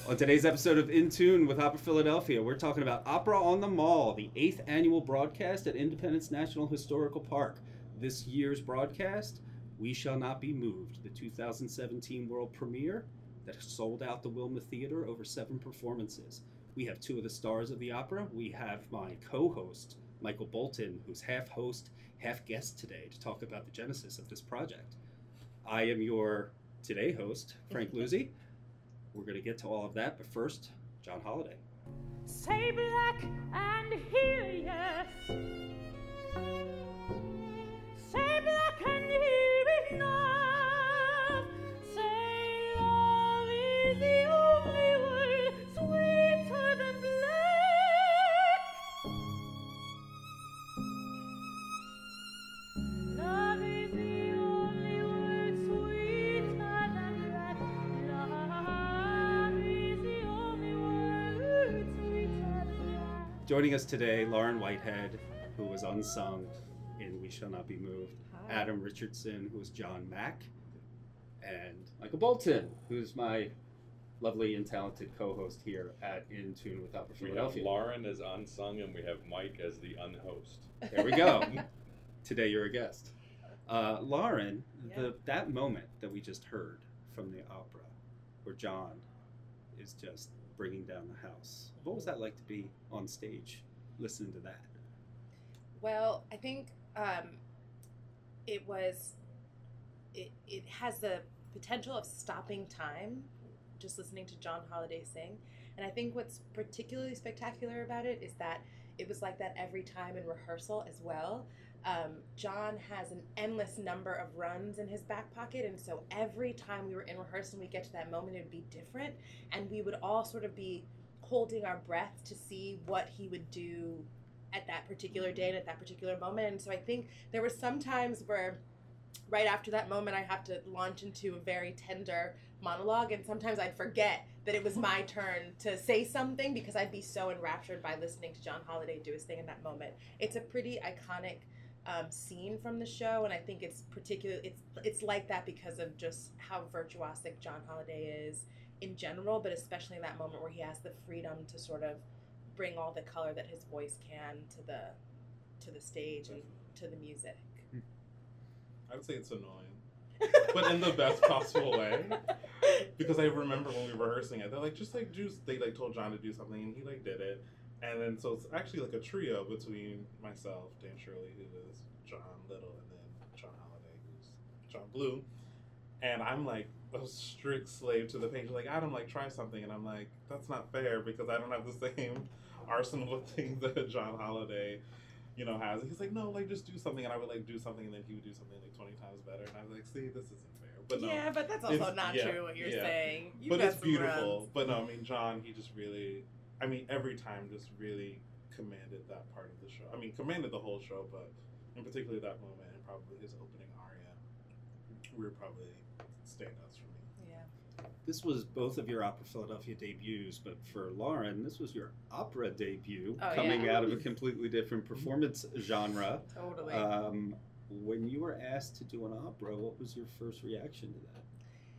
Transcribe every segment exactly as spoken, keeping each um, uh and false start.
On today's episode of In Tune with Opera Philadelphia, we're talking about Opera on the Mall, the eighth annual broadcast at Independence National Historical Park. This year's broadcast, We Shall Not Be Moved, the two thousand seventeen world premiere that sold out the Wilma Theater over seven performances. We have two of the stars of the opera. We have my co-host, Michael Bolton, who's half host, half guest today to talk about the genesis of this project. I am your today host, Frank Luzzi. We're going to get to all of that, but first, John Holiday. Say black and hear yes. Say black and hear enough. Say love is the only word sweeter than black. Love is the only word sweeter than black. Love is the only word sweeter than black. Joining us today, Lauren Whitehead, who was unsung in We Shall Not Be Moved. Hi. Adam Richardson, who is John Mack. And Michael Bolton, who's my lovely and talented co-host here at In Tune with Opera We have Philadelphia. Lauren as unsung, and we have Mike as the unhost. There we go. Today you're a guest. Uh, Lauren, Yeah. the that moment that we just heard from the opera, where John is just bringing down the house. What was that like to be on stage, listening to that? Well, I think um, it was, it, it has the potential of stopping time, just listening to John Holiday sing. And I think what's particularly spectacular about it is that it was like that every time in rehearsal as well. Um, John has an endless number of runs in his back pocket, and so every time we were in rehearsal and we get to that moment, it would be different, and we would all sort of be holding our breath to see what he would do at that particular day and at that particular moment. And so I think there were some times where right after that moment I have to launch into a very tender monologue, and sometimes I'd forget that it was my turn to say something because I'd be so enraptured by listening to John Holiday do his thing in that moment. It's a pretty iconic um, scene from the show, and I think it's particularly it's it's like that because of just how virtuosic John Holiday is in general, but especially in that moment where he has the freedom to sort of bring all the color that his voice can to the to the stage and to the music. I would say it's annoying, but in the best possible way. Because I remember when we were rehearsing it, they're like, just like do. They like told John to do something, and he like did it. And then so it's actually like a trio between myself, Dan Shirley, who is John Little, and then John Holiday, who's John Blue. And I'm like a strict slave to the page. Like, Adam, like try something, and I'm like, that's not fair because I don't have the same arsenal of things that John Holiday, you know, has. And he's like, no, like just do something, and I would like do something, and then he would do something like twenty times better, and I was like, see, this isn't fair. But no, yeah, but that's also it's- not yeah, true what you're yeah. saying. You've but got it's some beautiful. runs. But no, I mean, John, he just really, I mean, every time just really commanded that part of the show. I mean, commanded the whole show, but in particular that moment and probably his opening aria were probably standouts for me. Yeah. This was both of your Opera Philadelphia debuts, but for Lauren, this was your opera debut, Oh, coming yeah. out of a completely different performance genre. Totally. Um, when you were asked to do an opera, what was your first reaction to that?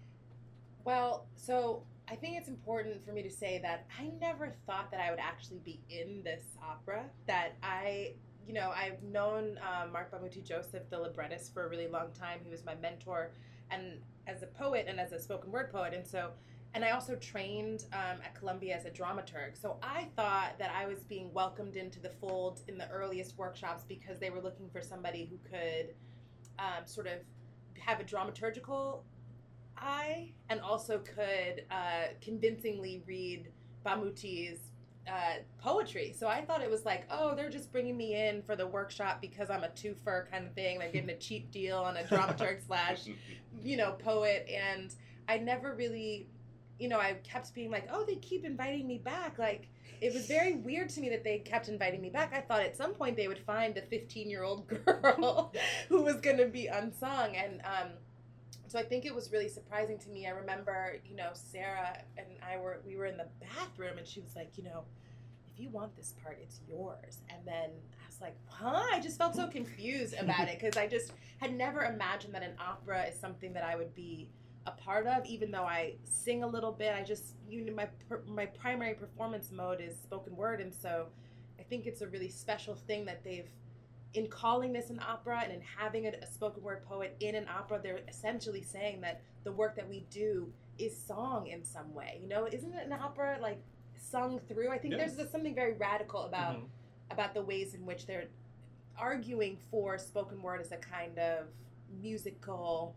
Well, so I think it's important for me to say that I never thought that I would actually be in this opera. That I, you know, I've known um, Mark Bamuti Joseph, the librettist, for a really long time. He was my mentor, and as a poet and as a spoken word poet, and so, and I also trained um, at Columbia as a dramaturg. So I thought that I was being welcomed into the fold in the earliest workshops because they were looking for somebody who could um, sort of have a dramaturgical eye and also could uh, convincingly read Bamuti's uh, poetry. So I thought it was like, oh, they're just bringing me in for the workshop because I'm a twofer kind of thing. They're getting a cheap deal on a dramaturg slash, you know, poet. And I never really, you know, I kept being like, oh, they keep inviting me back. Like, it was very weird to me that they kept inviting me back. I thought at some point they would find a fifteen-year-old girl who was going to be unsung. And um, so I think it was really surprising to me. I remember, you know, Sarah and I were, we were in the bathroom and she was like, you know, if you want this part, it's yours. And then I was like, huh? I just felt so confused about it because I just had never imagined that an opera is something that I would be a part of, even though I sing a little bit. I just, you know, my per- my primary performance mode is spoken word, and so I think it's a really special thing that they've, in calling this an opera and in having a, a spoken word poet in an opera, they're essentially saying that the work that we do is song in some way. You know, isn't it an opera like sung through? I think Yeah. there's just something very radical about Mhm. about the ways in which they're arguing for spoken word as a kind of musical.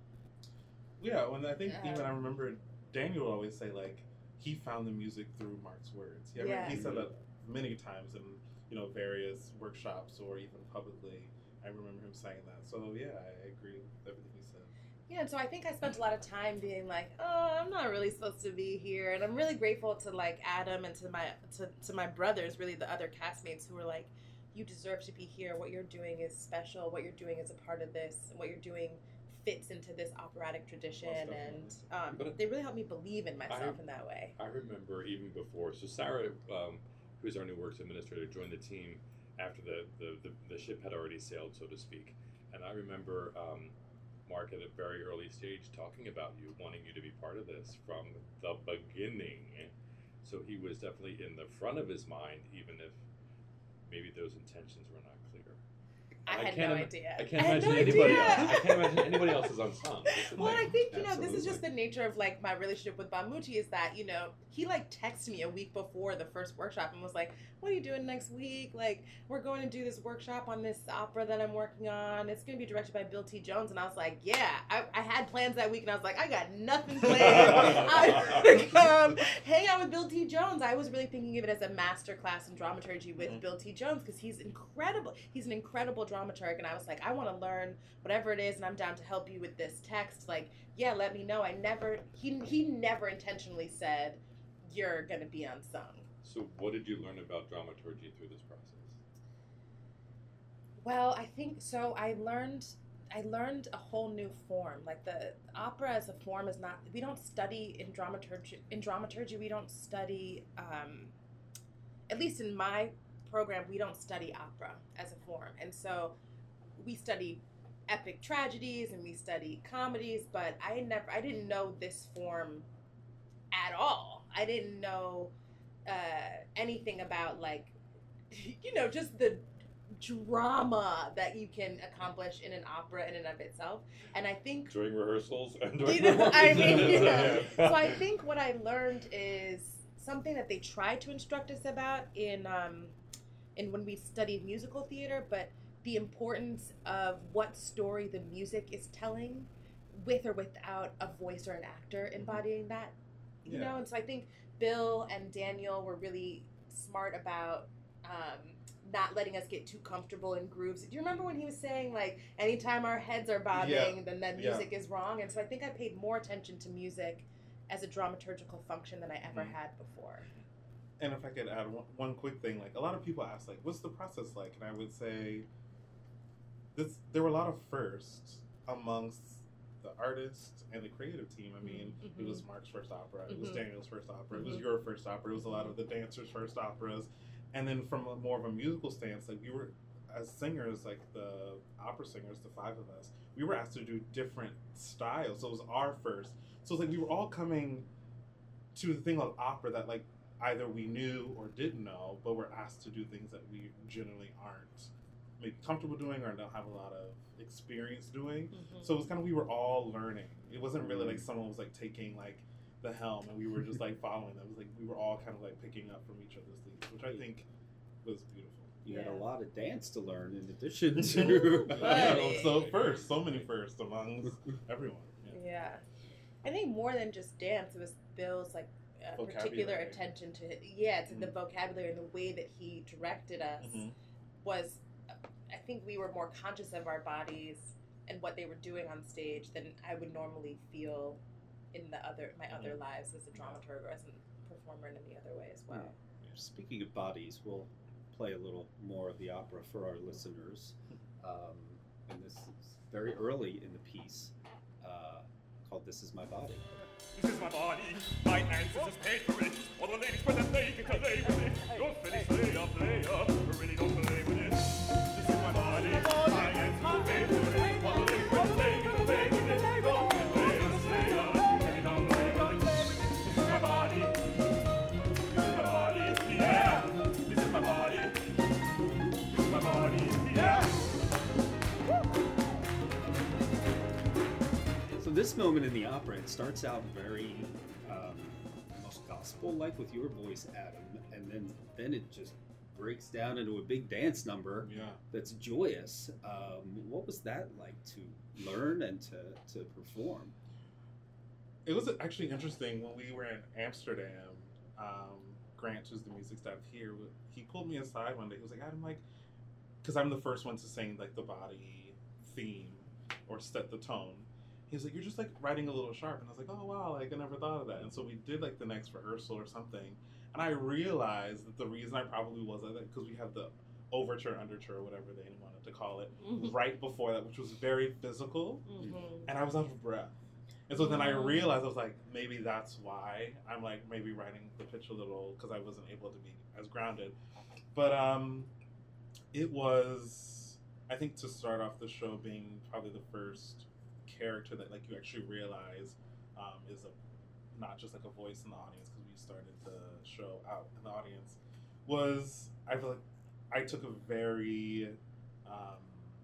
Yeah, when I think Uh, even I remember Daniel would always say like he found the music through Mark's words. Yeah, I mean, Yeah. he said that many times in you know various workshops or even publicly. I remember him saying that. So yeah, I agree with everything he said. Yeah, and so I think I spent a lot of time being like, oh, I'm not really supposed to be here, and I'm really grateful to like Adam and to my to, to my brothers, really the other castmates who were like, you deserve to be here. What you're doing is special. What you're doing is a part of this. And what you're doing fits into this operatic tradition, Most and um, But- they really helped me believe in myself I- in that way. I remember even before. So Sarah, um, who's our new works administrator, joined the team after the, the, the, the ship had already sailed, so to speak. And I remember um, Mark at a very early stage talking about you, wanting you to be part of this from the beginning. So he was definitely in the front of his mind, even if maybe those intentions were not clear. I I had can't no im- idea. I can't had imagine no anybody idea. else. I can't imagine anybody else's ensemble. This is Well, like- I think, you know, this is absolutely. just the nature of, like, my relationship with Bamuchi is that, you know, he, like, texted me a week before the first workshop and was like, what are you doing next week? Like, we're going to do this workshop on this opera that I'm working on. It's going to be directed by Bill T. Jones. And I was like, yeah, I, I had plans that week. And I was like, I got nothing planned. I'm going to come hang out with Bill T. Jones. I was really thinking of it as a master class in dramaturgy with Mhm. Bill T. Jones because he's incredible. He's an incredible dramaturg. And I was like, I want to learn whatever it is, and I'm down to help you with this text. Like, yeah, let me know. I never, he he never intentionally said, you're going to be unsung. So what did you learn about dramaturgy through this process? Well, I think so. I learned, I learned a whole new form. Like the opera as a form is not. We don't study in dramaturgy. In dramaturgy, we don't study. Um, at least in my program, we don't study opera as a form, and so we study epic tragedies and we study comedies. But I never, I didn't know this form at all. I didn't know uh, anything about like, you know, just the drama that you can accomplish in an opera in and of itself. And I think, During rehearsals and you during know, I mean, performances. you know, so I think what I learned is something that they tried to instruct us about in um, in when we studied musical theater, but the importance of what story the music is telling, with or without a voice or an actor embodying that. You Yeah. know, and so I think Bill and Daniel were really smart about um, not letting us get too comfortable in grooves. Do you remember when he was saying, like, anytime our heads are bobbing, Yeah. then that Yeah. music is wrong? And so I think I paid more attention to music as a dramaturgical function than I ever Mhm. had before. And if I could add one, one quick thing, like a lot of people ask, like, what's the process like? And I would say, this there were a lot of firsts amongst the artist and the creative team. I mean, Mhm. it was Mark's first opera, it was Mhm. Daniel's first opera, it was Mhm. your first opera, it was a lot of the dancers' first operas, and then from a more of a musical stance, like we were as singers, like the opera singers, the five of us, we were asked to do different styles. So it was our first. So it's like we were all coming to the thing of opera that like either we knew or didn't know, but we're asked to do things that we generally aren't maybe comfortable doing or don't have a lot of experience doing. Mhm. So it was kind of we were all learning. It wasn't really like someone was like taking like the helm and we were just like following them. It was like we were all kind of like picking up from each other's leads, which I think was beautiful. You had a Yeah. lot of dance to learn in addition to. Right. So first, so many firsts among everyone. Yeah. Yeah. I think more than just dance, it was Bill's like uh, particular Vocabulary. attention to yeah to the Mhm. vocabulary and the way that he directed us Mhm. was. I think we were more conscious of our bodies and what they were doing on stage than I would normally feel in the other my other lives as a dramaturg or as a performer in any other way as well. Speaking of bodies, we'll play a little more of the opera for our listeners. Um, and this is very early in the piece uh, called This Is My Body. This is my body, my ancestors paid for it. All the ladies put that they can play with it. Don't finish, play up, play up, but really don't play with it. This is my body, my ancestors paid for it. All the ladies put that they can play with it. Don't finish, play up, play up. this moment in the opera, it starts out very um, almost gospel-like with your voice, Adam, and then then it just breaks down into a big dance number Yeah. that's joyous. Um, what was that like to learn and to, to perform? It was actually interesting when we were in Amsterdam. Um, Grant, who's the music staff here, he pulled me aside one day. He was like, "Adam, like, because I'm the first one to sing like the body theme or set the tone." He was like, "You're just like writing a little sharp," and I was like, "Oh wow, like I never thought of that." And so we did like the next rehearsal or something, and I realized that the reason I probably was like that because we have the overture, underture, or whatever they wanted to call it, Mhm. right before that, which was very physical, Mhm. and I was out of breath. And so then I Mm. realized I was like, maybe that's why I'm like maybe writing the pitch a little because I wasn't able to be as grounded. But um, it was I think to start off the show being probably the first character that like you actually realize um, is a not just like a voice in the audience because we started the show out in the audience was I feel like I took a very um,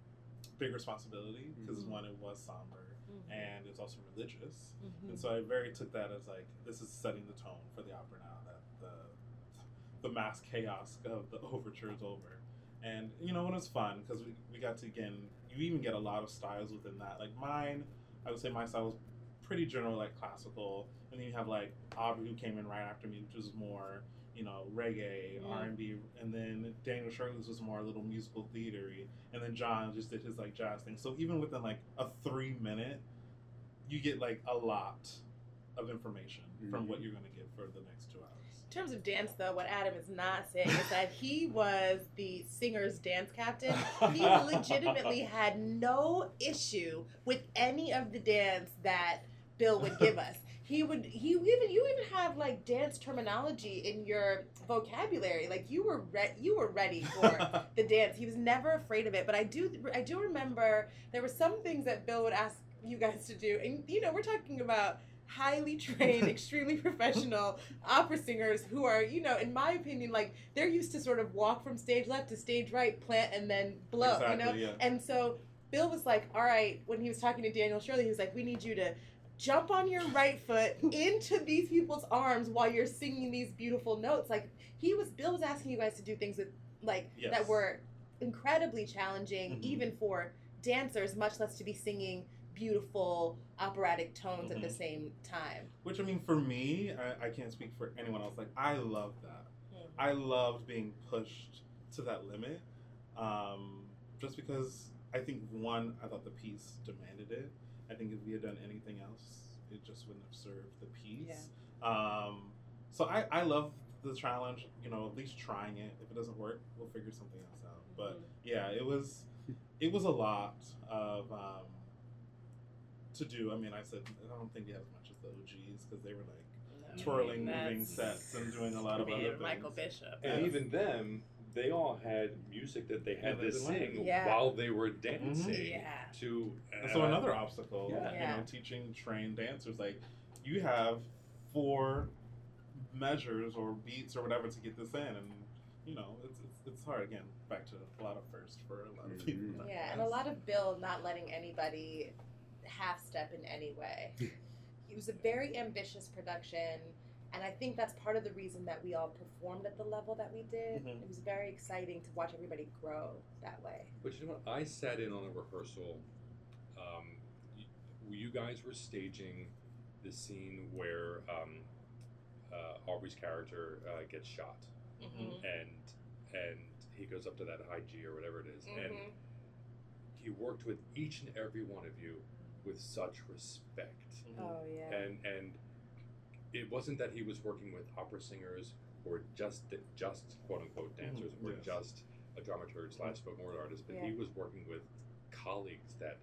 big responsibility because Mhm. one it was somber and it's also religious. Mhm. And so I very took that as like this is setting the tone for the opera now that the the mass chaos of the overture is over. And you know, it was fun because we, we got to again you even get a lot of styles within that. Like mine, I would say my style was pretty general like classical, and then you have like Aubrey who came in right after me, which was more you know reggae, Mm. R and B, and then Daniel Shirley's was more a little musical theatery, and then John just did his like jazz thing. So even within like a three minute, you get like a lot of information from Mhm. what you're going to get for the next two hours. In terms of dance, though, what Adam is not saying is that he was the singer's dance captain. He legitimately had no issue with any of the dance that Bill would give us. He would, he even, you even have like dance terminology in your vocabulary. Like you were, re- you were ready for the dance. He was never afraid of it. But I do, I do remember there were some things that Bill would ask you guys to do, and you know, we're talking about highly trained, extremely professional opera singers who are, you know, in my opinion, like they're used to sort of walk from stage left to stage right, plant, and then blow, Exactly, you know? yeah. And so Bill was like, all right, when he was talking to Daniel Shirley, he was like, we need you to jump on your right foot into these people's arms while you're singing these beautiful notes. Like he was, Bill was asking you guys to do things with, like, Yes. that were incredibly challenging, Mhm. even for dancers, much less to be singing beautiful operatic tones at the Mhm. same time. Which I mean, for me, I, I can't speak for anyone else. Like I love that. Mhm. I loved being pushed to that limit, um, just because I think one, I thought the piece demanded it. I think if we had done anything else, it just wouldn't have served the piece. Um, so I, I love the challenge. You know, at least trying it. If it doesn't work, we'll figure something else out. But yeah, it was it was a lot of um, to do. I mean, I said I don't think we had as much as the O Gs because they were like twirling, moving sets and doing a lot of being other things. Michael Bishop. And Yeah. even them, they all had music that they Yeah, had they to did learn. sing Yeah. while they were dancing. Yeah. To And so uh, another obstacle, yeah. you Yeah. know, teaching trained dancers, like you have four measures or beats or whatever to get this in, and you know, it's it's, it's hard. Again, back to a lot of first for a lot of people. Mhm. Yeah, and a lot of Bill not letting anybody half step in any way. It was a very ambitious production, and I think that's part of the reason that we all performed at the level that we did. Mhm. It was very exciting to watch everybody grow that way. But you know what? I sat in on a rehearsal. Um, y- you guys were staging the scene where um, uh, Aubrey's character uh, gets shot, Mhm. and and he goes up to that high G or whatever it is, and Mhm. he worked with each and every one of you with such respect. Mhm. Oh yeah. and and it wasn't that he was working with opera singers or just just quote unquote dancers Mhm, or yes. just a dramaturg slash spoken word artist, but he Yeah. was working with colleagues that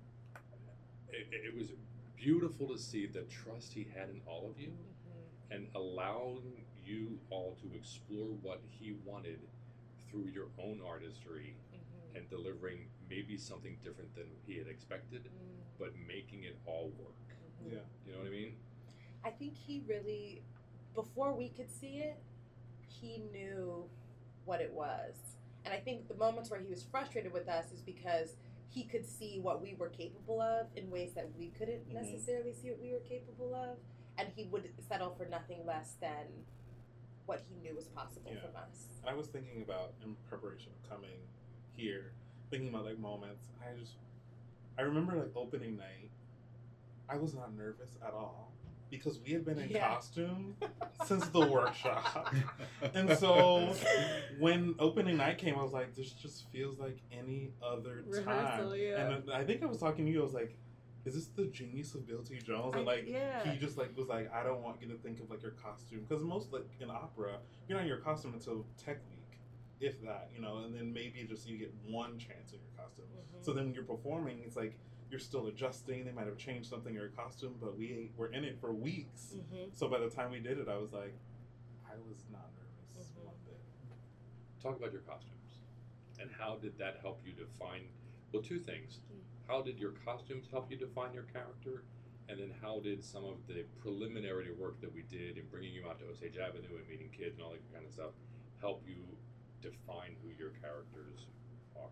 it, it was beautiful to see the trust he had in all of you Mhm. and allowing you all to explore what he wanted through your own artistry Mhm. and delivering maybe something different than he had expected, Mm. but making it all work. Mhm. Yeah. You know what I mean? I think he really, before we could see it, he knew what it was. And I think the moments where he was frustrated with us is because he could see what we were capable of in ways that we couldn't Mhm. necessarily see what we were capable of, and he would settle for nothing less than what he knew was possible Yeah. from us. I was thinking about in preparation of coming here, thinking about like moments. I just, I remember like opening night. I was not nervous at all because we had been in Yeah. costume since the workshop, and so when opening night came, I was like, this just feels like any other time. Rehearsal, yeah. And then I think I was talking to you. I was like, is this the genius of Bill T. Jones? And I- like yeah. he just like was like, I don't want you to think of like your costume, because most like in opera, you're not in your costume until tech week, if that, you know, and then maybe just you get one chance in your costume. Mhm. So then when you're performing, it's like you're still adjusting. They might have changed something in your costume, but we were in it for weeks. Mhm. So by the time we did it, I was like, I was not nervous Mhm. one bit. Talk about your costumes, and how did that help you define? Well, two things. How did your costumes help you define your character, and then how did some of the preliminary work that we did in bringing you out to Osage Avenue and meeting kids and all that kind of stuff help you define who your characters are?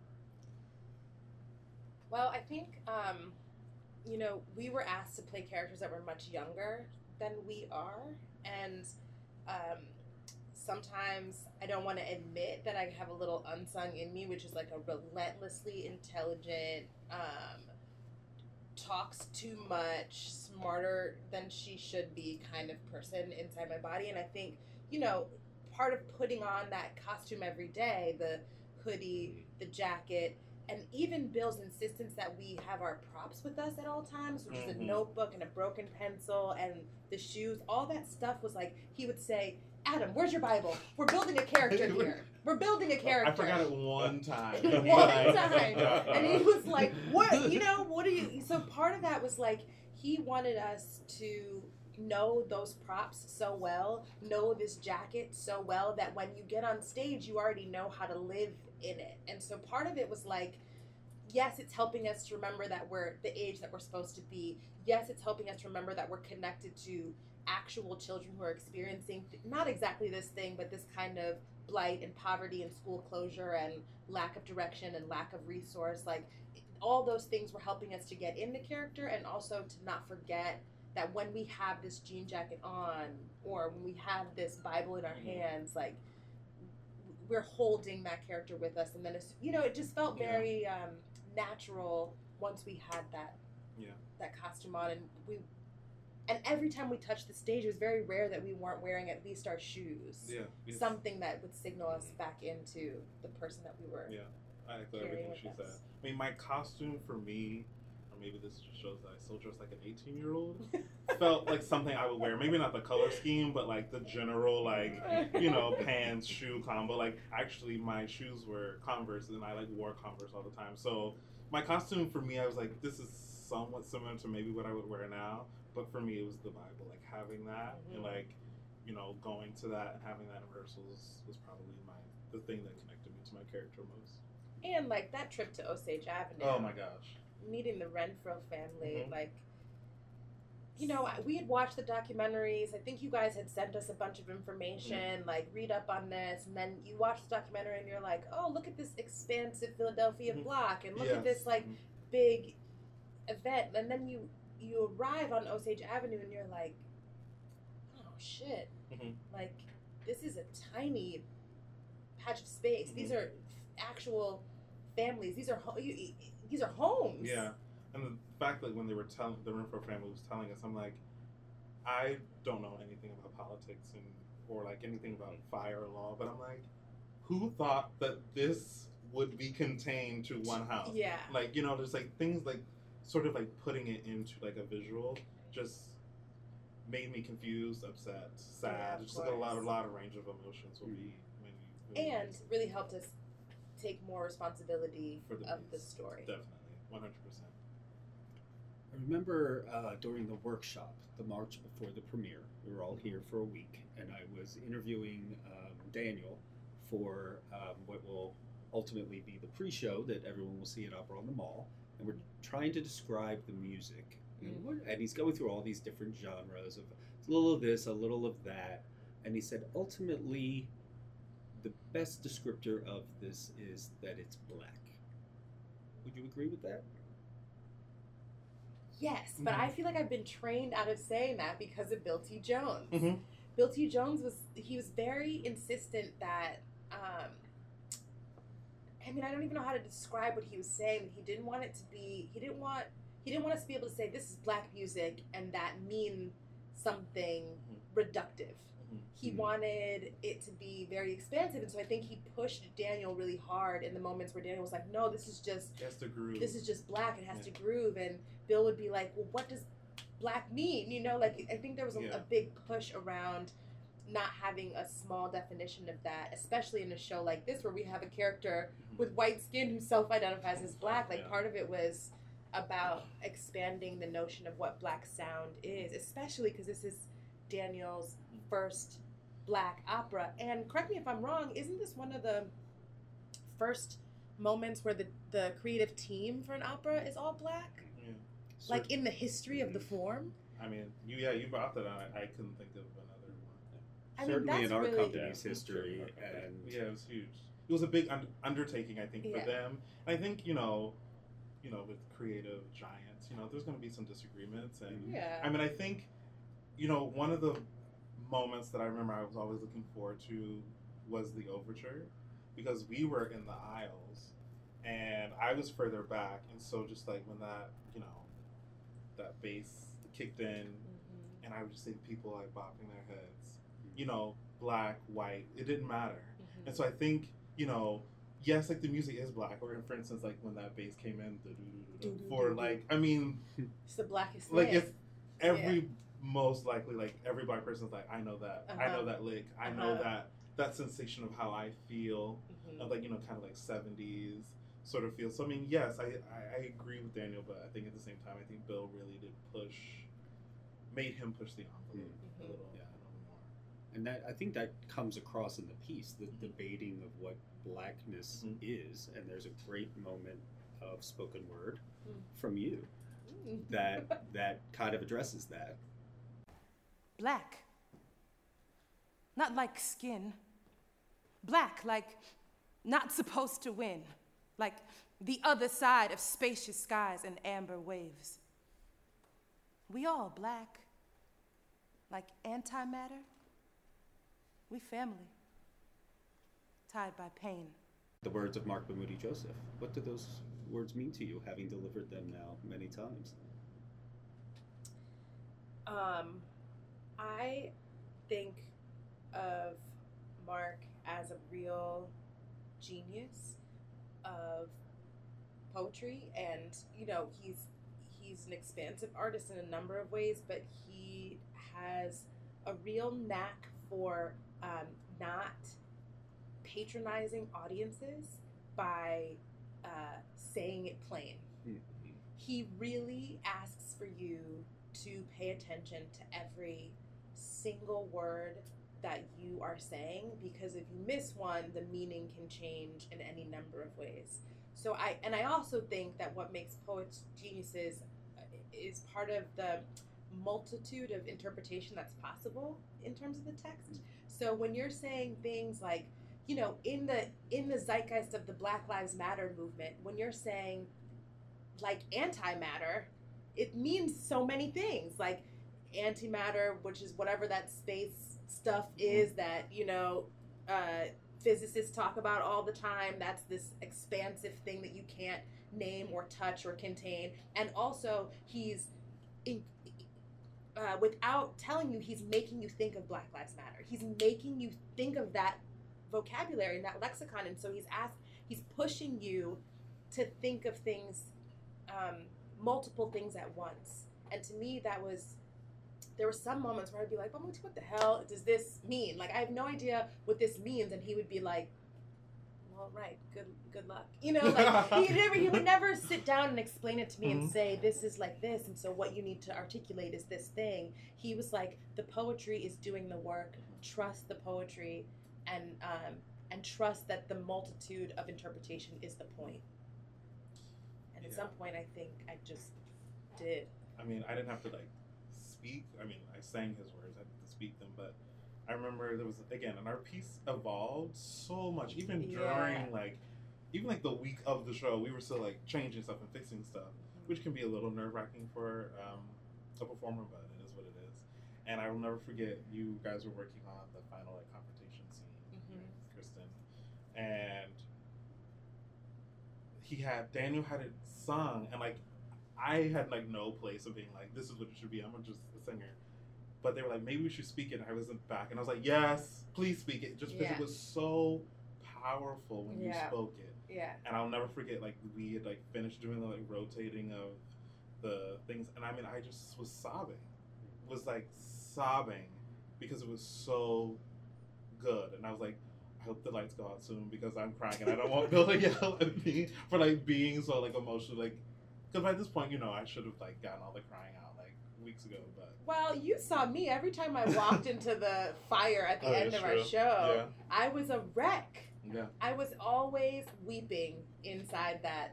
Well, I think, um, you know, we were asked to play characters that were much younger than we are. And um, sometimes I don't want to admit that I have a little unsung in me, which is like a relentlessly intelligent, um, talks too much, smarter than she should be kind of person inside my body. And I think, you know, part of putting on that costume every day, the hoodie, the jacket, and even Bill's insistence that we have our props with us at all times, which is a Mhm. notebook and a broken pencil and the shoes, all that stuff was like, he would say, Adam, where's your Bible? We're building a character here. We're building a character. I forgot it one time. One time. And he was like, what, you know, what are you, so part of that was like, he wanted us to know those props so well, know this jacket so well, that when you get on stage, you already know how to live in it. And so part of it was like, yes, it's helping us to remember that we're the age that we're supposed to be. Yes, it's helping us remember that we're connected to actual children who are experiencing th- not exactly this thing, but this kind of blight and poverty and school closure and lack of direction and lack of resource. Like all those things were helping us to get into character, and also to not forget that when we have this jean jacket on, or when we have this Bible in our hands, like we're holding that character with us. And then it's, you know, it just felt Yeah. very um, natural once we had that Yeah. that costume on. And we and every time we touched the stage, it was very rare that we weren't wearing at least our shoes. Yeah. it's- Something that would signal us back into the person that we were. Yeah. I echo Carrying everything with she us. said. I mean, my costume for me, or maybe this just shows that I still dress like an eighteen year old, felt like something I would wear. Maybe not the color scheme, but like the general, like, you know, pants, shoe combo. Like, actually, my shoes were Converse, and I like wore Converse all the time. So, my costume for me, I was like, this is somewhat similar to maybe what I would wear now. But for me, it was the Bible. Like, having that Mhm. and, like, you know, going to that and having that in rehearsals was probably my the thing that connected me to my character most. And like that trip to Osage Avenue. Oh my gosh. Meeting the Renfro family, Mhm. like, you know, I- we had watched the documentaries. I think you guys had sent us a bunch of information, like, read up on this. And then you watch the documentary and you're like, oh, look at this expansive Philadelphia Mhm. block. And look Yes. at this, like, Mhm. big event. And then you, you arrive on Osage Avenue and you're like, oh, shit. Mhm. Like, this is a tiny patch of space. Mhm. These are actual families. These are ho- you, you- these are homes. Yeah, and the fact that when they were telling the Renfro family was telling us, I'm like, I don't know anything about politics and or like anything about fire law, but I'm like, who thought that this would be contained to one house? Yeah. Like, you know, there's like things like sort of like putting it into like a visual just made me confused, upset, sad. Yeah, of just like a lot, a course. lot of range of emotions will be when you when you And really helped us take more responsibility For the of the piece. story. definitely one hundred percent. I remember uh, during the workshop, the March before the premiere, we were all here for a week, and I was interviewing um, Daniel for um, what will ultimately be the pre-show that everyone will see at Opera on the Mall, and we're trying to describe the music. And, Mhm. what- and he's going through all these different genres of a little of this, a little of that, and he said ultimately the best descriptor of this is that it's black. Would you agree with that? Yes, but Mhm. I feel like I've been trained out of saying that because of Bill T. Jones. Mm-hmm. Bill T. Jones was he was very insistent that um, I mean I don't even know how to describe what he was saying. He didn't want it to be he didn't want he didn't want us to be able to say this is black music and that mean something reductive. He Mhm. wanted it to be very expansive, and so I think he pushed Daniel really hard in the moments where Daniel was like, "No, this is just That's the groove. this is just black. It has Yeah. to groove." And Bill would be like, "Well, what does black mean?" You know, like I think there was a, Yeah. a big push around not having a small definition of that, especially in a show like this where we have a character Mhm. with white skin who self-identifies as black. Like Yeah. part of it was about expanding the notion of what black sound is, especially because this is Daniel's first black opera. And correct me if I'm wrong, isn't this one of the first moments where the, the creative team for an opera is all black? Yeah. Like in the history of the form? I mean, you yeah, you brought that on. I, I couldn't think of another one. I mean, Certainly that's in our really- company's Yeah. history, Okay. and Yeah, it was huge. It was a big un- undertaking, I think, for Yeah. them. I think you know, you know, with creative giants, you know, there's going to be some disagreements, and Yeah. I mean, I think, you know, one of the moments that I remember I was always looking forward to was the overture, because we were in the aisles, and I was further back, and so just like when that, you know, that bass kicked in, Mhm. and I would just see people like bopping their heads, you know, black, white, it didn't matter. Mhm. And so I think, you know, yes, like the music is black, or for instance, like when that bass came in, Do-do-do-do. for like, I mean, It's the blackest like thing. if every, most likely, like every black person's like, I know that, I know Uh-huh. that lick, I know Uh-huh. that, that sensation of how I feel, Mhm. of like, you know, kind of like seventies sort of feel. So I mean, yes, I, I, I agree with Daniel, but I think at the same time, I think Bill really did push, made him push the envelope Mhm. a little, Yeah. a little more. and that I think that comes across in the piece, the debating of what blackness Mhm. is, and there's a great moment of spoken word Mm. from you Mhm. that that kind of addresses that. Black. Not like skin. Black, like not supposed to win. Like the other side of spacious skies and amber waves. We all black. Like antimatter. We family. Tied by pain. The words of Mark Bamuti Joseph. What do those words mean to you, having delivered them now many times? Um, I think of Mark as a real genius of poetry, and you know he's he's an expansive artist in a number of ways, but he has a real knack for um, not patronizing audiences by uh, saying it plain. Mhm. He really asks for you to pay attention to every single word that you are saying, because if you miss one, the meaning can change in any number of ways. So I and I also think that what makes poets geniuses uh, is part of the multitude of interpretation that's possible in terms of the text. So when you're saying things like, you know, in the in the zeitgeist of the Black Lives Matter movement, when you're saying like antimatter, it means so many things. Like antimatter, which is whatever that space stuff is that, you know, uh, physicists talk about all the time. That's this expansive thing that you can't name or touch or contain. And also, he's in, uh, without telling you, he's making you think of Black Lives Matter. He's making you think of that vocabulary and that lexicon. And so he's asked, he's pushing you to think of things, um, multiple things at once. And to me, that was, there were some moments where I'd be like, "Bamuti, what the hell does this mean? Like, I have no idea what this means." And he would be like, "Well, right, good good luck." You know, like, he never, he would never sit down and explain it to me and Mhm. say, "This is like this, and so what you need to articulate is this thing." He was like, "The poetry is doing the work. Trust the poetry, and um, and trust that the multitude of interpretation is the point." And at Yeah. some point, I think I just did. I mean, I didn't have to like speak. I mean, I sang his words. I didn't speak them, but I remember there was again, and our piece evolved so much, even Yeah. during like even like the week of the show, we were still like changing stuff and fixing stuff, which can be a little nerve wracking for um, a performer, but it is what it is. And I will never forget you guys were working on the final like confrontation scene, Mhm. with Kristen, and he had Daniel had it sung, and like I had like no place of being like, this is what it should be. I'm just a singer. But they were like, maybe we should speak it. And I was in the back, and I was like, yes, please speak it, just because Yeah. it was so powerful when you Yeah. spoke it. Yeah. And I'll never forget, like we had like finished doing the like rotating of the things, and I mean, I just was sobbing, was like sobbing because it was so good, and I was like, I hope the lights go out soon because I'm crying and I don't want Bill to yell at me for like being so like emotional, like because by this point, you know, I should have like gotten all the crying out like weeks ago, but Well, you saw me every time I walked into the fire at the Oh, end that's of our true. show. I was a wreck. yeah, I was always weeping inside that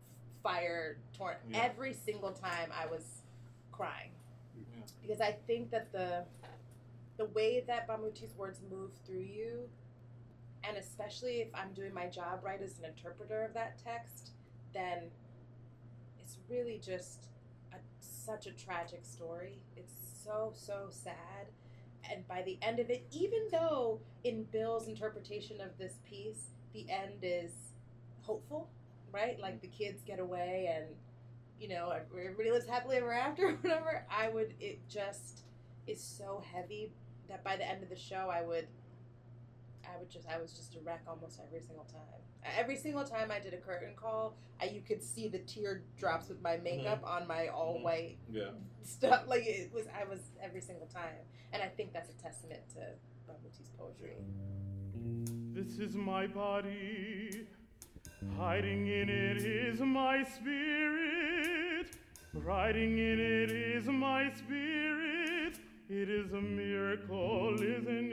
fire torn. Yeah. Every single time I was crying. yeah, Because I think that the the way that Bamuti's words move through you, and especially if I'm doing my job right as an interpreter of that text, then it's really just a, such a tragic story. It's so, so sad. And by the end of it, even though in Bill's interpretation of this piece, the end is hopeful, right? Like the kids get away and, you know, everybody lives happily ever after or whatever, I would, it just is so heavy that by the end of the show, I would, I would just, I was just a wreck almost every single time. Every single time I did a curtain call, I, you could see the tear drops with my makeup on my all white yeah. stuff. Like it was, I was every single time, and I think that's a testament to Bamuti's poetry. This is my body, hiding in it is my spirit, riding in it is my spirit. It is a miracle, isn't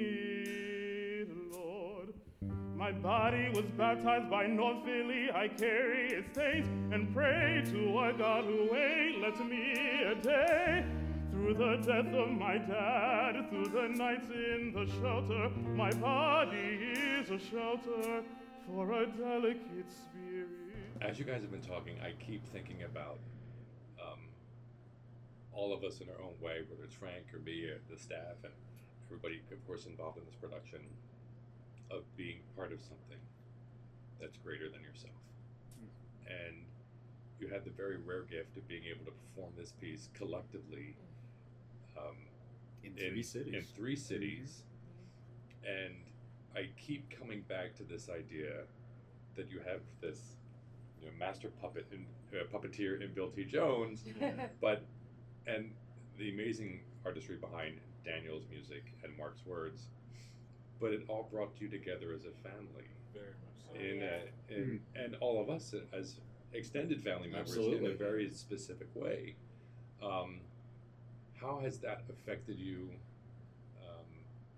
it, Lord? My body was baptized by North Philly. I carry its stains and pray to a God who ain't let me a day. Through the death of my dad, through the nights in the shelter, my body is a shelter for a delicate spirit. As you guys have been talking, I keep thinking about um, all of us in our own way, whether it's Frank or me, or the staff, and everybody, of course, involved in this production, of being part of something that's greater than yourself. And you had the very rare gift of being able to perform this piece collectively um, In three cities. In three cities. And I keep coming back to this idea that you have this, you know, master puppet and uh, puppeteer in Bill T. Jones, but and the amazing artistry behind Daniel's music and Mark's words, but it all brought you together as a family, Very much so. in Yeah. a, in and all of us as extended family members in Absolutely. a very specific way. Um, how has that affected you um,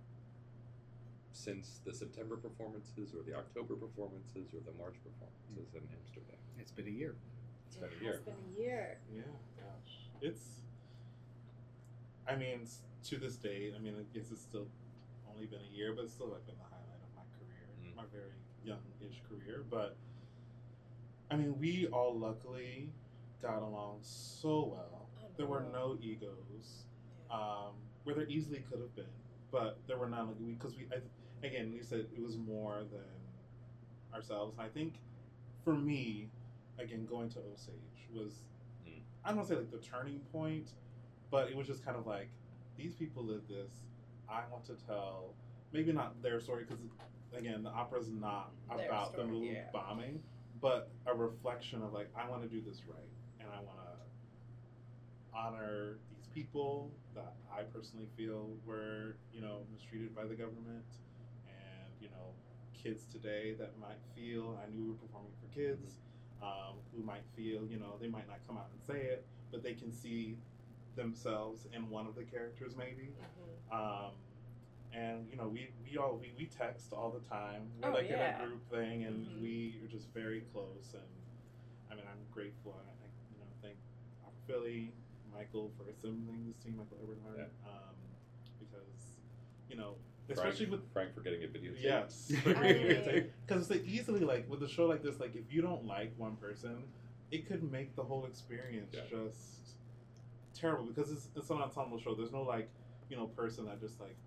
since the September performances, or the October performances, or the March performances in Amsterdam? It's been a year. It's been a It year. has been a year. Yeah, gosh. It's, I mean, s- to this day, I mean, I guess it's still only been a year, but it's still like been the highlight of my career, Mm. my very young-ish career. But, I mean, we all luckily got along so well. I There were know. no egos, Yeah. um, where there easily could have been, but there were none. Like, because we, I, again, we said it was more than ourselves. And I think for me, again, going to Osage was, Mm. I don't want to say like the turning point, but it was just kind of like, these people live this. I want to tell, maybe not their story, because again, the opera's not Their about the story, move yeah. bombing, but a reflection of like, I want to do this right, and I want to honor these people that I personally feel were, you know, mistreated by the government, and you know, kids today that might feel, I knew we were performing for kids, um, who might feel, you know, they might not come out and say it, but they can see themselves in one of the characters maybe. Mhm. Um, and you know, we, we all we, we text all the time. We're Oh, like yeah. in a group thing, and Mhm. we are just very close. And I mean, I'm grateful. I, I you know thank Opera Philly, Michael for assembling this team, Michael Eberhard, Yeah. um, because you know especially Frank, with Frank for getting a videotape. yes, mean- because it's like easily like with a show like this, like if you don't like one person, it could make the whole experience Yeah. just terrible because it's it's an ensemble show. There's no like you know person that just like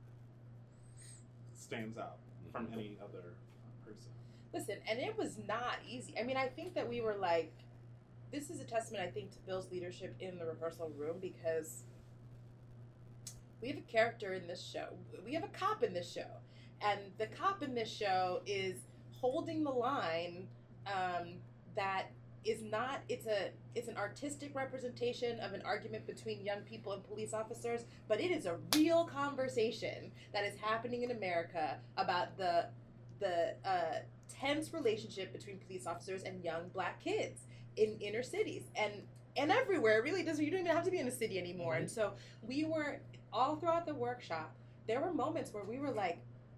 stands out from Mhm. any other person. Listen, and it was not easy. I mean, I think that we were like, this is a testament, I think, to Bill's leadership in the rehearsal room because we have a character in this show. We have a cop in this show. And the cop in this show is holding the line um, that is not it's a it's an artistic representation of an argument between young people and police officers, but it is a real conversation that is happening in America about the the uh, tense relationship between police officers and young black kids in inner cities and and everywhere. It really doesn't. You don't even have to be in a city anymore. And so we were all throughout the workshop. There were moments where we were like,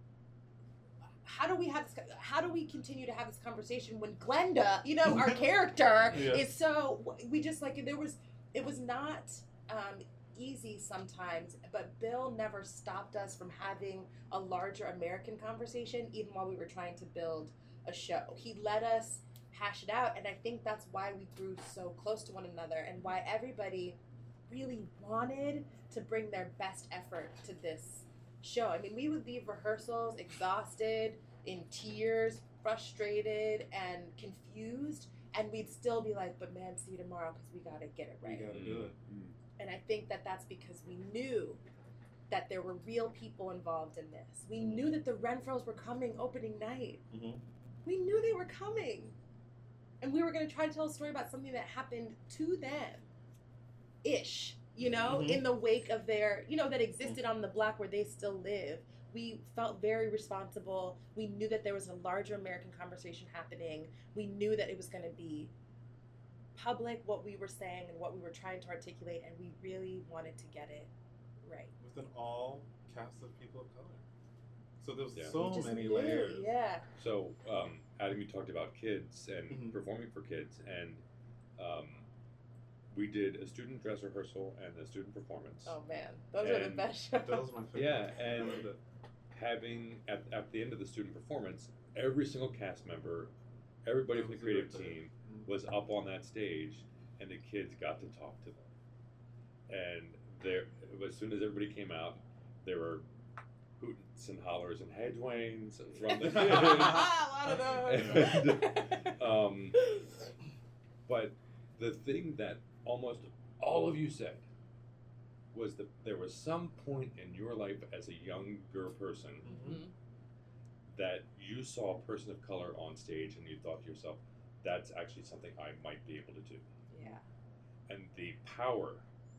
how do we have this? How do we continue to have this conversation when Glenda, you know, our character, Yeah. is so? We just like there was. It was not um, easy sometimes, but Bill never stopped us from having a larger American conversation, even while we were trying to build a show. He let us hash it out, and I think that's why we grew so close to one another, and why everybody really wanted to bring their best effort to this show. I mean, we would leave rehearsals exhausted, in tears, frustrated, and confused, and we'd still be like, but man, see you tomorrow because we gotta get it right. You gotta do it. And I think that that's because we knew that there were real people involved in this. We knew that the Renfros were coming opening night. Mhm. We knew they were coming. And we were going to try to tell a story about something that happened to them. Ish. You know, Mhm. in the wake of their, you know, that existed on the block where they still live. We felt very responsible. We knew that there was a larger American conversation happening. We knew that it was going to be public, what we were saying and what we were trying to articulate, and we really wanted to get it right. With an all cast of people of color. So there's Yeah. so We just many knew, layers. Yeah. So, um, Adam, you talked about kids and Mhm. performing for kids, and um, we did a student dress rehearsal and a student performance. Oh man, those are the And best That shows. was my favorite. Yeah, I and loved it. having at, at the end of the student performance, every single cast member, everybody from the creative team Mhm. was up on that stage, and the kids got to talk to them. And there, as soon as everybody came out, there were hoots and hollers and head wains from the kids. a lot of those. And, um, but the thing that almost all of you said was that there was some point in your life as a younger person Mhm. that you saw a person of color on stage and you thought to yourself, that's actually something I might be able to do. Yeah. And the power,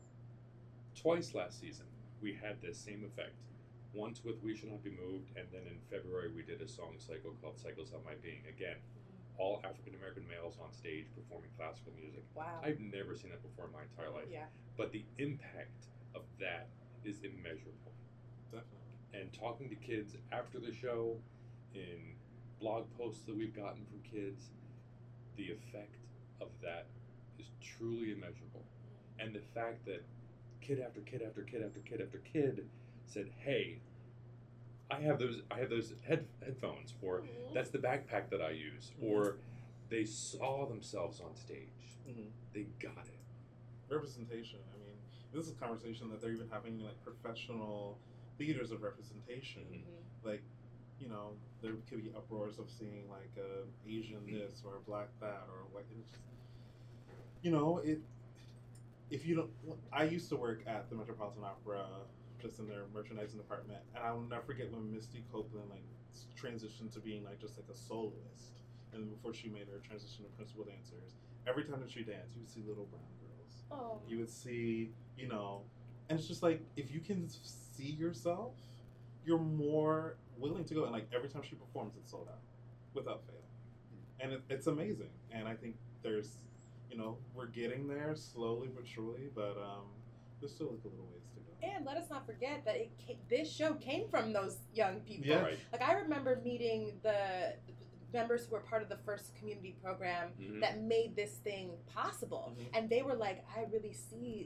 twice last season, we had this same effect. Once with We Shall Not Be Moved, and then in February we did a song cycle called Cycles of My Being. Again, all African American males on stage performing classical music. Wow. I've never seen that before in my entire life. Yeah. But the impact of that is immeasurable. Definitely. And talking to kids after the show, in blog posts that we've gotten from kids, the effect of that is truly immeasurable. And the fact that kid after kid after kid after kid after kid said, "Hey, I have those I have those head, headphones," or Mhm. "That's the backpack that I use," or they saw themselves on stage. Mhm. They got it. Representation. I mean, this is a conversation that they're even having like professional theaters of representation. Mhm. Like, you know, there could be uproars of seeing like a Asian this or a black that or like it's just, you know, it. If you don't, I used to work at the Metropolitan Opera, just in their merchandising department, and I'll never forget when Misty Copeland like s- transitioned to being like just like a soloist, and before she made her transition to principal dancers. Every time that she danced, you would see little brown girls. Oh. You would see, you know, and it's just like if you can see yourself, you're more willing to go. And like every time she performs, it's sold out, without fail, and it, it's amazing. And I think there's, you know, we're getting there slowly but surely, but um, there's still like a little ways to go. And let us not forget that it ca- this show came from those young people. Yeah. Right. Like I remember meeting the members who were part of the first community program Mhm. that made this thing possible, Mhm. and they were like, "I really see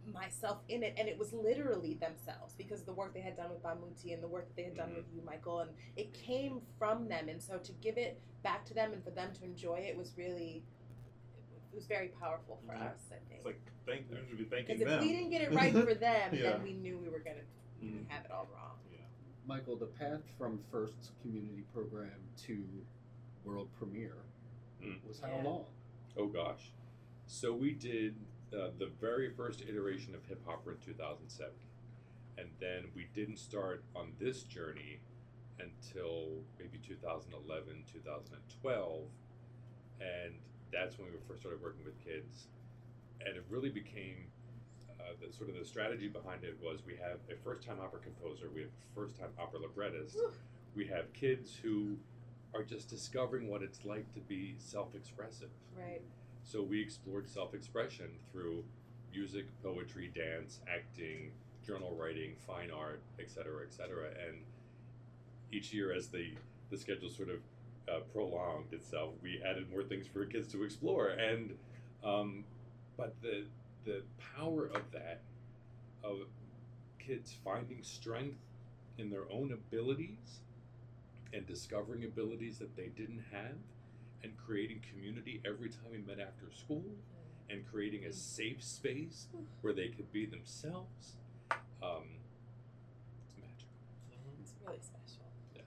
myself in it, and it was literally themselves because of the work they had done with Bamuti and the work that they had done with you, Michael, and it came from them. And so to give it back to them and for them to enjoy it was really, it was very powerful for Mhm. us, I think. It's like thank you should be thanking Because if them. we didn't get it right for them, Yeah. then we knew we were gonna Mhm. have it all wrong. Yeah. Michael, the path from first community program to world premiere Mm. was how Yeah. long? Oh gosh. So we did uh, the very first iteration of Hip Hopper in two thousand seven. And then we didn't start on this journey until maybe two thousand eleven, two thousand twelve. And that's when we first started working with kids. And it really became uh, the sort of the strategy behind it was we have a first time opera composer, we have a first time opera librettist, Whew. we have kids who are just discovering what it's like to be self expressive. Right. So we explored self-expression through music, poetry, dance, acting, journal writing, fine art, et cetera, et cetera. And each year, as the, the schedule sort of uh, prolonged itself, we added more things for kids to explore. And um, but the the power of that, of kids finding strength in their own abilities and discovering abilities that they didn't have, and creating community every time we met after school, and creating a safe space where they could be themselves. Um, it's magical. It's really special.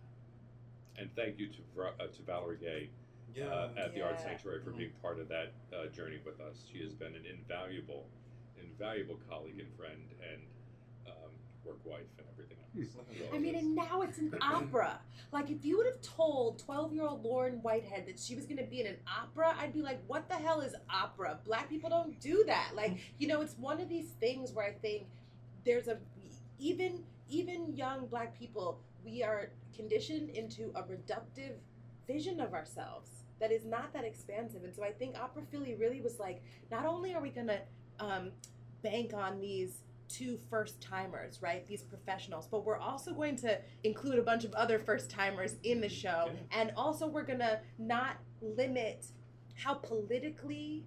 And thank you to Ver- uh, to Valerie Gay Yeah. uh, at the Art Yeah. Sanctuary for Mhm. being part of that uh, journey with us. She has been an invaluable, invaluable colleague and friend and um, work wife and everything else. I mean, and now it's an opera. Like, if you would have told twelve-year-old Lauren Whitehead that she was going to be in an opera, I'd be like, what the hell is opera? Black people don't do that. Like, you know, it's one of these things where I think there's a, even, even young Black people, we are conditioned into a reductive vision of ourselves that is not that expansive. And so I think Opera Philly really was like, not only are we going to um, bank on these two first timers, right? These professionals, but we're also going to include a bunch of other first timers in the show. And also we're gonna not limit how politically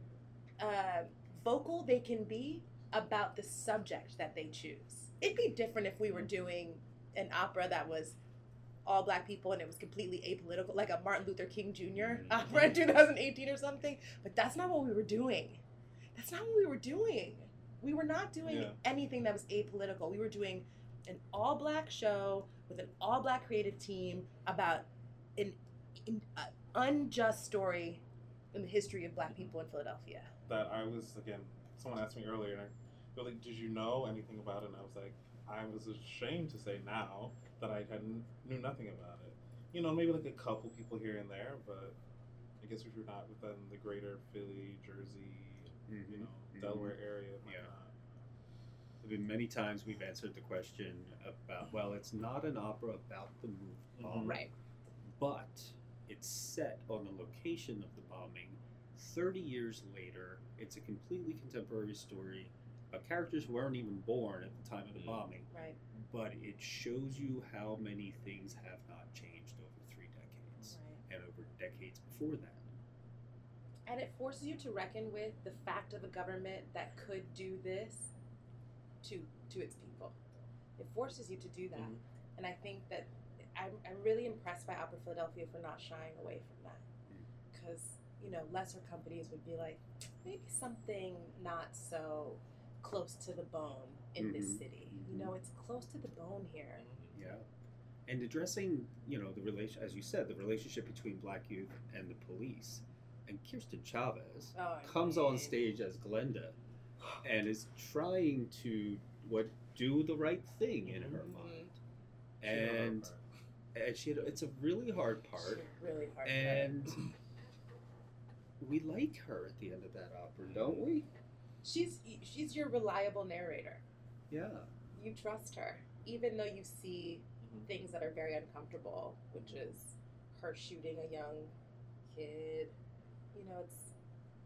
uh, vocal they can be about the subject that they choose. It'd be different if we were doing an opera that was all Black people and it was completely apolitical, like a Martin Luther King Junior Mhm. opera in two thousand eighteen or something. But that's not what we were doing. That's not what we were doing. We were not doing Yeah. anything that was apolitical. We were doing an all Black show with an all Black creative team about an, an uh, unjust story in the history of Black people in Philadelphia. That I was, again, someone asked me earlier, and I was like, did you know anything about it? And I was like, I was ashamed to say now that I had n- knew nothing about it. You know, maybe like a couple people here and there, but I guess if you're not within the greater Philly, Jersey, you Mhm. know, Mhm. Delaware area, it might Yeah. not. There have been many times we've answered the question about, well, it's not an opera about the move bombing, Right. but it's set on the location of the bombing. thirty years later, it's a completely contemporary story about characters who weren't even born at the time of the Mhm. bombing, Right. but it shows you how many things have not changed over three decades Right. and over decades before that. And it forces you to reckon with the fact of a government that could do this to to its people. It forces you to do that. Mhm. And I think that I'm, I'm really impressed by Opera Philadelphia for not shying away from that. Because, you know, lesser companies would be like, maybe something not so close to the bone in this Mhm. city. Mhm. You know, it's close to the bone here. Yeah. And addressing, you know, the relation, as you said, the relationship between Black youth and the police. And Kirsten Chavez Oh, I comes on mean- stage as Glenda and is trying to what do the right thing in her Mhm. mind. She had her And part. and she had, it's a really hard part. It's really hard. And we like her at the end of that opera, don't we? she's she's your reliable narrator. Yeah. You trust her, even though you see Mhm. things that are very uncomfortable, which is her shooting a young kid. You know, it's.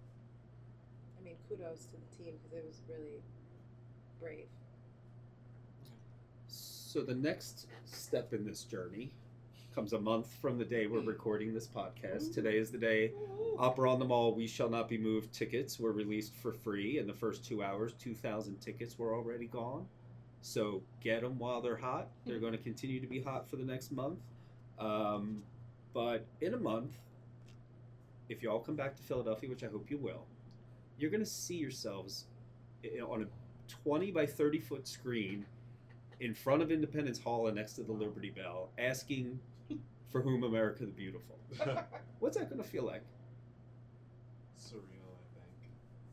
I mean, kudos to the team because it was really brave. So the next step in this journey comes a month from the day we're recording this podcast. Today is the day Opera on the Mall, We Shall Not Be Moved tickets were released for free. In the first two hours, two thousand tickets were already gone. So get them while they're hot. They're going to continue to be hot for the next month. Um, but in a month, if you all come back to Philadelphia, which I hope you will, you're going to see yourselves you know, on a twenty by thirty foot screen in front of Independence Hall and next to the Liberty Bell, asking for whom America the Beautiful. What's that going to feel like? Surreal, I think.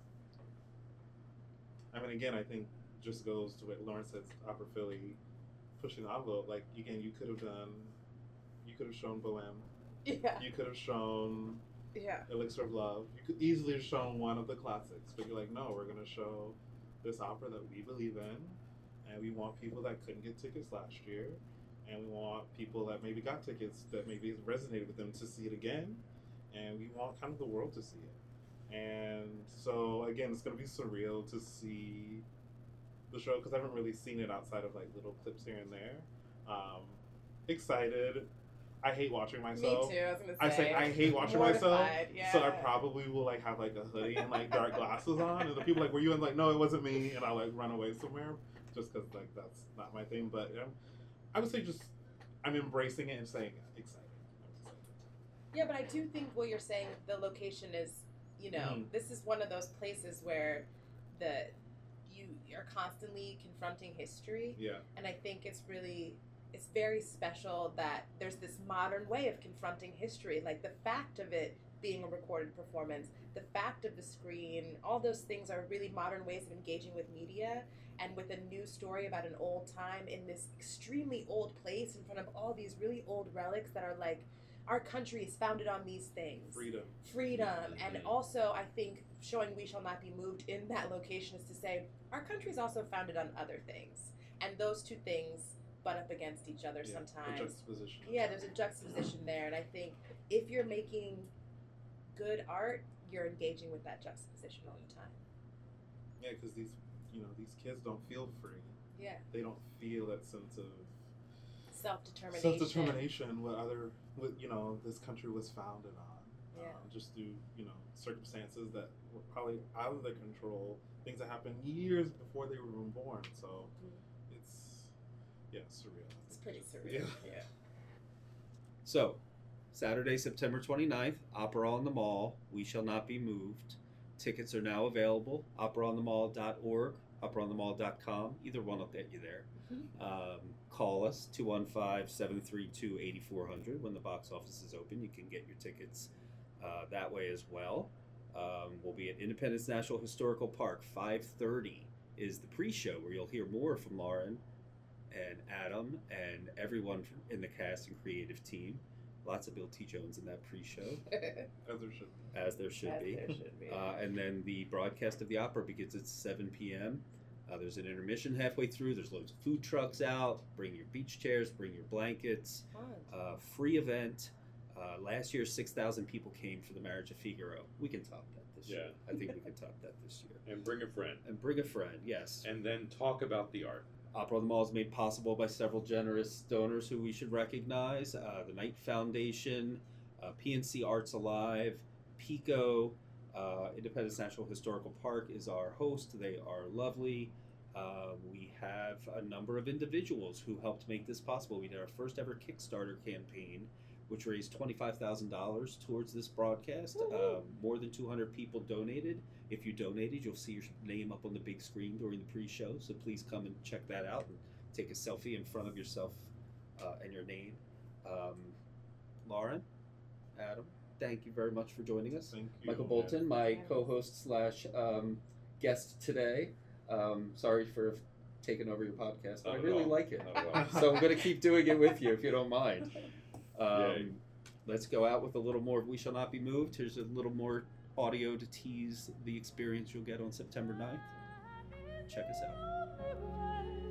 I mean, again, I think just goes to what Lauren said, Opera Philly pushing the envelope. Like, again, you could have done, you could have shown Bohème. Yeah. You could have shown Yeah. Elixir of Love. You could easily have shown one of the classics, but you're like, no, we're going to show this opera that we believe in, and we want people that couldn't get tickets last year, and we want people that maybe got tickets that maybe it resonated with them to see it again, and we want kind of the world to see it. And so, again, it's going to be surreal to see the show, because I haven't really seen it outside of like little clips here and there. Um, excited. I hate watching myself. Me too. I was gonna say. I say I hate watching Mortified, myself, yeah. so I probably will like have like a hoodie and like dark glasses on, and the people like, "Were you?" And like, "No, it wasn't me," and I like run away somewhere just because like that's not my thing. But yeah, I would say just I'm embracing it and saying excited. I'm excited. Yeah, but I do think what you're saying, the location is, you know, Mhm. this is one of those places where the you are constantly confronting history, Yeah, and I think it's really it's very special that there's this modern way of confronting history, like the fact of it being a recorded performance, the fact of the screen, all those things are really modern ways of engaging with media and with a new story about an old time in this extremely old place in front of all these really old relics that are like, our country is founded on these things. freedom. Freedom. And Mhm. also, I think showing We Shall Not Be Moved in that location is to say, our country is also founded on other things. And those two things butt up against each other Yeah, sometimes. the juxtaposition. Yeah, there's a juxtaposition there, and I think if you're making good art, you're engaging with that juxtaposition all the time. Yeah, because these you know these kids don't feel free. Yeah, They don't feel that sense of self-determination. self-determination. What other, what you know, this country was founded on. Yeah. Um, just through you know circumstances that were probably out of their control, things that happened years before they were even born. So Mhm. it's yeah, surreal. It's pretty surreal. Yeah. Yeah. So, Saturday, September twenty-ninth, Opera on the Mall, We Shall Not Be Moved. Tickets are now available, opera on the mall dot org, opera on the mall dot com. Either one will get you there. Mhm. Um, call us, two one five, seven three two, eight four zero zero. When the box office is open, you can get your tickets uh, that way as well. Um, we'll be at Independence National Historical Park. five thirty is the pre-show where you'll hear more from Lauren and Adam and everyone from, in the cast and creative team. Lots of Bill T. Jones in that pre-show, As there should be. as there should As be. there should be. Uh, and then the broadcast of the opera begins at seven p.m. Uh, there's an intermission halfway through. There's loads of food trucks out. Bring your beach chairs, bring your blankets. Fun. Uh, free event. Uh, last year, six thousand people came for the Marriage of Figaro. We can top that this year. Yeah. I think we can top that this year. And bring a friend. And bring a friend, yes. And then talk about the art. Opera on the Mall is made possible by several generous donors who we should recognize. Uh, the Knight Foundation, uh, P N C Arts Alive, PICO, uh, Independence National Historical Park is our host. They are lovely. Uh, we have a number of individuals who helped make this possible. We did our first ever Kickstarter campaign, which raised twenty-five thousand dollars towards this broadcast. Um, more than two hundred people donated. If you donated, you'll see your name up on the big screen during the pre-show, so please come and check that out and take a selfie in front of yourself uh, and your name. Um, Lauren, Adam, thank you very much for joining us. Thank you. Michael Bolton, my Yeah. co-host slash um, guest today. Um, sorry for taking over your podcast, but Not I at really all. like it. Not at all. So I'm going to keep doing it with you if you don't mind. Yay. Um, let's go out with a little more We Shall Not Be Moved. Here's a little more audio to tease the experience you'll get on September ninth. Check us out. out.